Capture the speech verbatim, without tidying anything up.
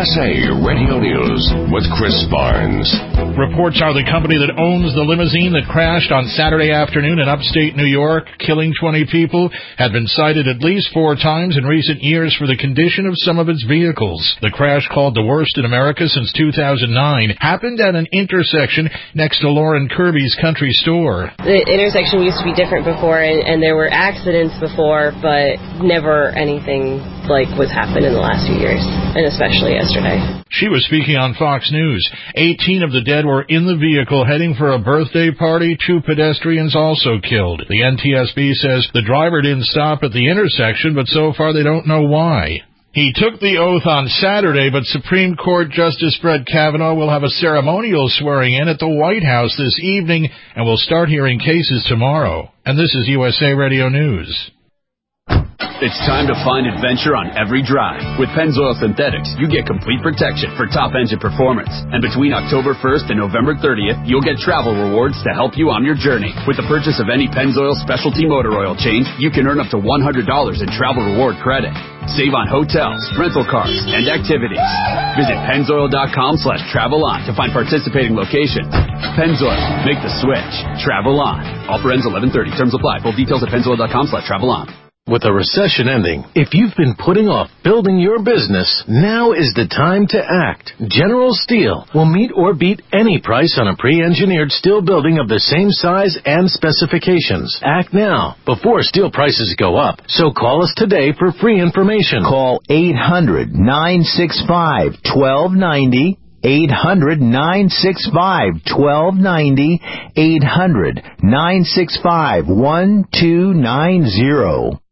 S A Radio News with Chris Barnes. Reports are the company that owns the limousine that crashed on Saturday afternoon in upstate New York, killing twenty people, had been cited at least four times in recent years for the condition of some of its vehicles. The crash, called the worst in America since two thousand nine, happened at an intersection next to Lauren Kirby's country store. The intersection used to be different before, and, and there were accidents before, but never anything like what's happened in the last few years, and especially yesterday. She was speaking on Fox News. eighteen of the dead were in the vehicle heading for a birthday party. Two pedestrians also killed. The N T S B says the driver didn't stop at the intersection, but so far they don't know why. He took the oath on Saturday, but Supreme Court Justice Brett Kavanaugh will have a ceremonial swearing in at the White House this evening and will start hearing cases tomorrow. And this is U S A Radio News. It's time to find adventure on every drive. With Pennzoil Synthetics, you get complete protection for top engine performance. And between October first and November thirtieth, you'll get travel rewards to help you on your journey. With the purchase of any Pennzoil specialty motor oil change, you can earn up to one hundred dollars in travel reward credit. Save on hotels, rental cars, and activities. Visit Pennzoil.com slash travel on to find participating locations. Pennzoil, make the switch. Travel on. Offer ends eleven thirty. Terms apply. Full details at Pennzoil.com slash travel on. With a recession ending, if you've been putting off building your business, now is the time to act. General Steel will meet or beat any price on a pre-engineered steel building of the same size and specifications. Act now, before steel prices go up. So call us today for free information. Call eight hundred, nine six five, one two nine zero. eight hundred, nine six five, one two nine zero. eight hundred, nine six five, one two nine zero.